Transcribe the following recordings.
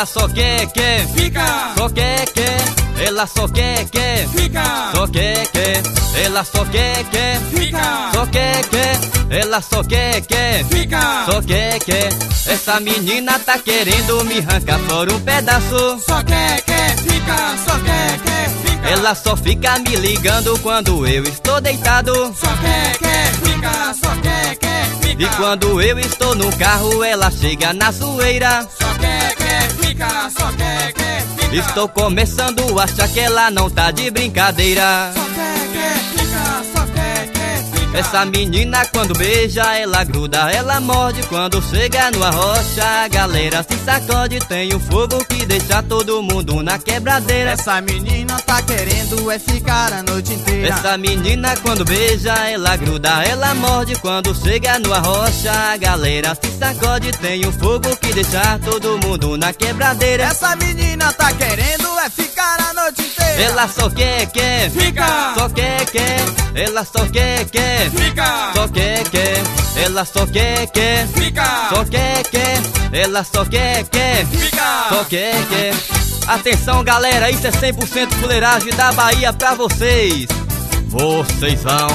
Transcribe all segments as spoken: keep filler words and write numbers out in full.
ela só quer, quer, fica, só quer, quer, ela só quer, quer, fica, só quer, quer, ela só quer, quer, fica, só quer, quer, ela só quer, quer, fica, só quer, quer. Essa menina tá querendo me arrancar fora um pedaço. só quer, quer, fica, só quer, quer, fica. Ela só fica me ligando quando eu estou deitado. Só quer, quer, fica, só quer, quer, fica. E quando eu estou no carro, ela chega na zoeira. Só quer, quer, fica, só quer, quer, fica. Estou começando a achar que ela não tá de brincadeira. Só quer, quer, fica, só quer, quer, fica. Essa menina quando beija, ela gruda, ela morde. Quando chega numa rocha, a galera se sacode. Tem um fogo que deixa todo mundo na quebradeira. Essa menina tá querendo é ficar a noite inteira. Essa menina quando beija, ela gruda, ela morde. Quando chega numa rocha, a galera se sacode. Tem um fogo que deixa todo mundo na quebradeira. Essa menina tá querendo é ficar a noite inteira. Ela só quer, quer, fica, só quer, quer, ela só quer, quer, fica, só quer, quer, ela só quer, quer, fica, só quer, quer, ela só quer, quer, fica, só quer, quer. Atenção galera, isso é cem por cento fuleiragem da Bahia pra vocês. Vocês vão...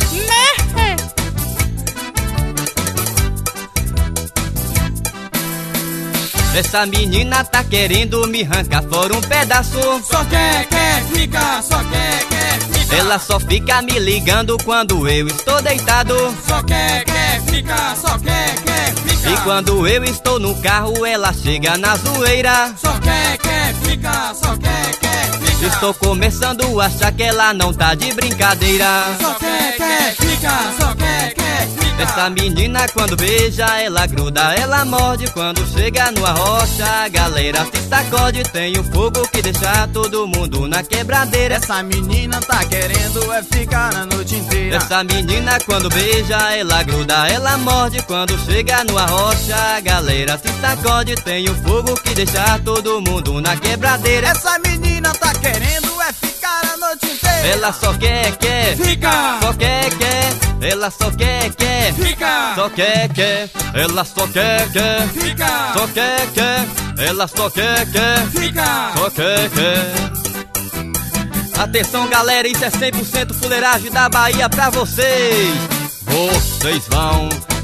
Essa menina tá querendo me arrancar fora um pedaço. só quer, quer, fica, só quer, quer, fica. Ela só fica me ligando quando eu estou deitado. Só quer, quer, fica, só quer, quer, fica. E quando eu estou no carro, ela chega na zoeira. Só quer, quer, fica, só quer, quer, fica. Estou começando a achar que ela não tá de brincadeira. Só quer, quer, fica, só quer, quer, fica. Essa menina quando beija, ela gruda, ela morde. Quando chega numa rocha, a galera se sacode. Tem um fogo que deixa todo mundo na quebradeira. Essa menina tá querendo é ficar a noite inteira. Essa menina quando beija, ela gruda, ela morde. Quando chega numa rocha, a galera se sacode. Tem um fogo que deixa todo mundo na quebradeira. Essa menina tá querendo é ficar a noite inteira. Ela só quer, quer, fica, só quer, quer, ela só quer, quer, fica, só quer, quer, ela só quer, quer, fica, só quer, quer, ela só quer, quer, fica, só quer, quer. Atenção galera, isso é cem por cento fuleiragem da Bahia pra vocês. Vocês vão